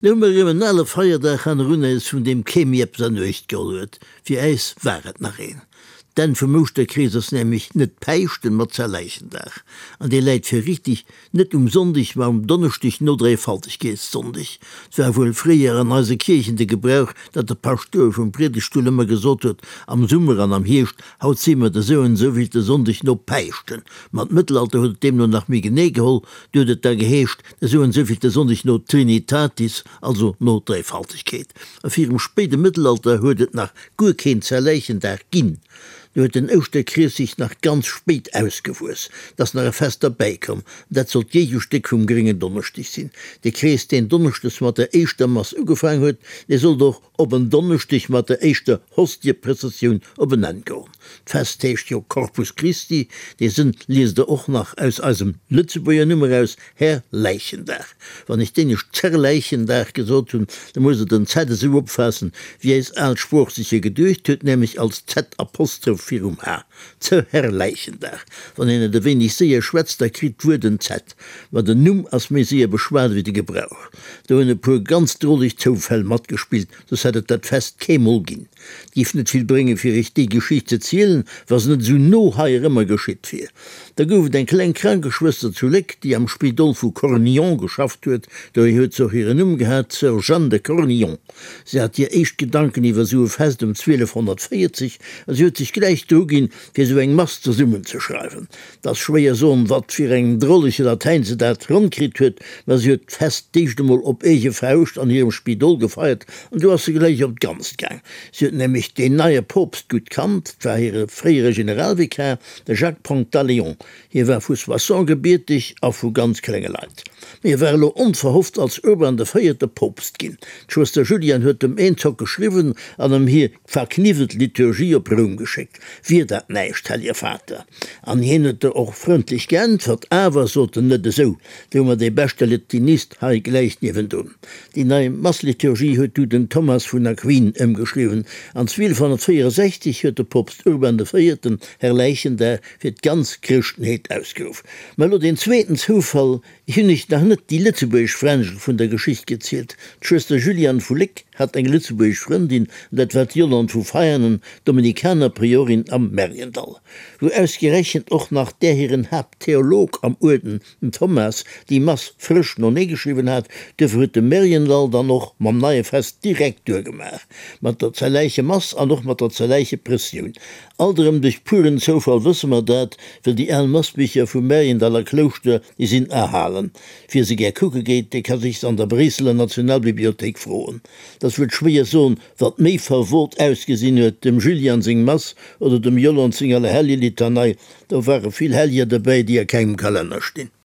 Nummer alle Feierdach an Runne vun dem Chemiep an Echt gehoet, wie eis waret nach een. Den vermocht der Krises nämlich net peichten mat zerleichen-Dach. An de Leiit fir richtig net sondig war donnerstich no dreifaltig gees sondig. Zwer wohl frier an als Kirchen de Gebrauch, dat der Pasteur vum Predigstuhl immer gesot huet, am Summer an am Hirscht haut simmer der Sohn soviel de sondig no peichten. Mat Mittelalter huet dem nur nach mir genegehol, dudet der geheescht, der Sohn soviel de sondig no Trinitatis, also no dreifaltigkeit. Auf ihrem späte Mittelalter huedet nach Gurken zerleichen-Dach ginn. Du huet den Oster Kris sich nach ganz spät ausgewus, dass nach fest dabeikom, dat soll jeju Stück vum geringen Donnerstich sinn. De Kries den Donnerstes mat der Eischter Mass ugefangen huet, der soll doch op een Donnerstich mat der Eischter Hostieprozession op een ango. Festcht jo Corpus Christi, de sind lies der och nach aus dem Lützeburger Nummer aus Herr Leichendach. Wann ich den nicht Zerleichendach gesot hun, dann muss er den Z so opfassen, wie es als Spruch sich hier gedurcht huet, nämlich als Z-Apostroph H zu Herr Leichendach. Von denen der wenig sehr schwätzt, der kriegt wurden Z, war der Numm als mir sehr beschwert wie die Gebrauch. Da eine pur ganz drollig Zufall matt gespielt, das hätte dat fest Kemol gin. Die nicht viel bringen für ich die Geschichte zielen, was nicht so no heier immer geschieht für. Da gouf den klein Krankenschwester zu Leck, die am Spidol vu Cornillon geschafft huet, da huet so ihre Numm gehabt Sir Jeanne de Cornillon. Sie hat ihr echt Gedanken iwwer so fest 1240, als huet sich gleich drogin, fir so eng Master Summen zu schreiben. Das schwer Sohn wat fir eng drolliche Latein se dat rumkrit huet, was huet fest dichchte mal op ege verhauscht an ihrem Spidol gefeiert, und du hast sie gleich op ganz gang. Sie hat nämlich den neue Popst gut kannt, war ihre freiere Generalvikar, der Jacques Pontaleon. Hier war fu Soissons gebietig a vu ganz klenge Leiit. Mir war unverhofft als Urban der feierte Popst gin. Schwester Julian huet dem Eenzog geschrieben, an dem hier verknivet Liturgie op Rom geschickt. Wie dat neicht, hell ihr Vater. An jenete och freundlich geantwort, awer so net so, dummer de beste Litinist ha gleich niewen dun. Die neue Massliturgie huet du den Thomas vun Aquin geschrieben. An 1264 huet der Popst Urban der Feierten Herr Leichendach fir ganz Christenheit ausgerufen. Mal den zweiten Zufall hin nicht nach net die Lützeburgisch Franschen von der Geschichte gezielt. Schwester Julian Fulick hat eng Lützeburgisch Freundin, dat wat Irland vu feiernen Dominikaner Priorin am Mariendal. Wo ausgerechnet och nach der heren Hab Theolog am Urden, Thomas, die Mass frisch noch nie geschrieben hat, dürfe de Mariendal dann noch mam neue Fest direkt durchgemacht. Mat der zerleiche Mass an noch mat der zerleiche Pression. Alterem durch puren Zufall wissen wir dat, für die Massbücher vu Mariendaler Kloster die sind erhalen. Für sie ger Kucke geht, der kann sich an der Brieseler Nationalbibliothek frohen. Das wird schwer so, wat mé verwort ausgesinn huet dem Julian Sing Mass oder dem Jolland Singer Hellitanei, da waren viel Hellier dabei, die keinem Kalender stehen.